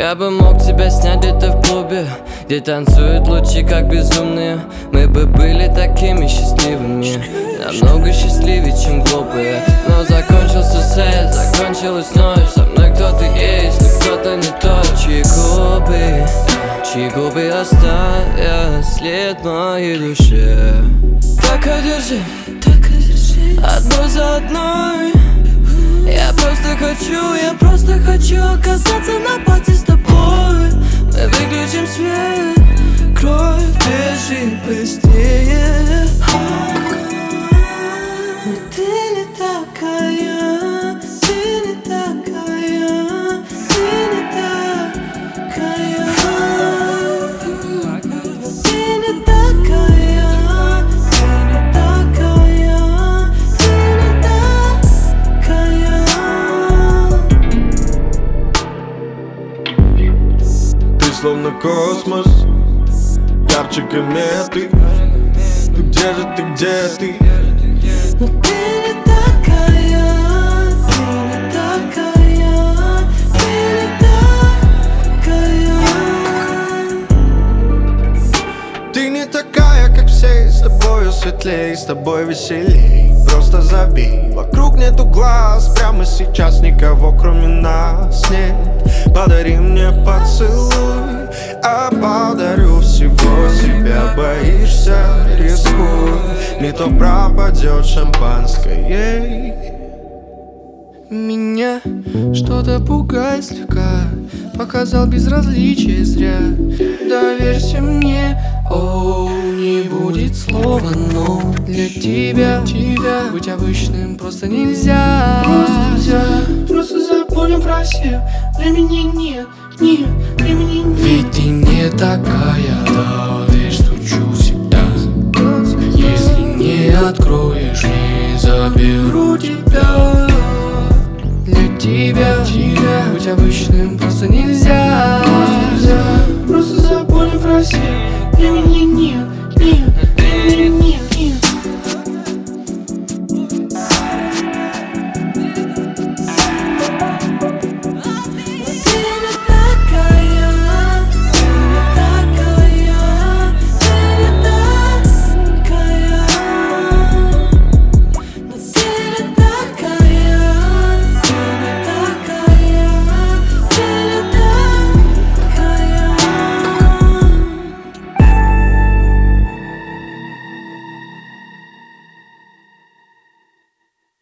Я бы мог тебя снять где-то в клубе, где танцуют лучи как безумные. Мы бы были такими счастливыми, намного счастливее, чем глупые. Но закончился секс, закончилась ночь. Со мной кто-то есть, но кто-то не тот. Чьи губы оставят след в моей душе. Так одержи, одну за одной. Я просто хочу оказаться на пати с тобой. Мы выключим свет, кровь, бежи быстрее. Но ты не такая, ты не такая, ты не такая. Ты не такая, ты не такая, ты не такая. Ты словно космос, ярче кометы. Ты где же, ты где ты? Но ты не такая, ты не такая, ты не такая. Ты не такая, как все, с тобою светлей, с тобой веселей. Просто забей, вокруг нету глаз, прямо сейчас никого кроме нас нет. Подари мне поцелуй, а подарю всего себя. Боишься, рискуй, не то пропадет шампанское. Меня что-то пугает слегка, показал безразличие зря. Доверься мне, о, не будет слова «но». Для тебя быть обычным просто нельзя. Просто забудем про всех. Времени нет, времени нет. Ведь ты не такая, да, дверь стучу всегда. Если не откроешь, не заберу тебя. Для тебя быть обычным просто нельзя.